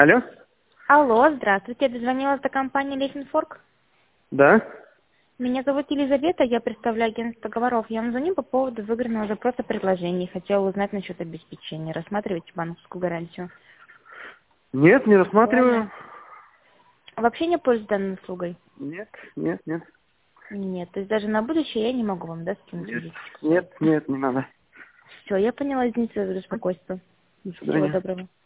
Алло? Алло, здравствуйте. Я дозвонилась до компании Лейфенфорк. Да? Меня зовут Елизавета, я представляю агентство договоров. Я вам звоню по поводу выигранного запроса предложений. Хотела узнать насчет обеспечения. Рассматриваете банковскую гарантию? Нет, не Актуально? рассматриваю. Вообще не пользуюсь данной услугой? Нет, нет, нет. Нет, то есть даже на будущее я не могу вам, да, скинуть Нет, визиточку свою? нет, нет, не надо. Все, я поняла, извините за беспокойство. До Всего свидания. доброго.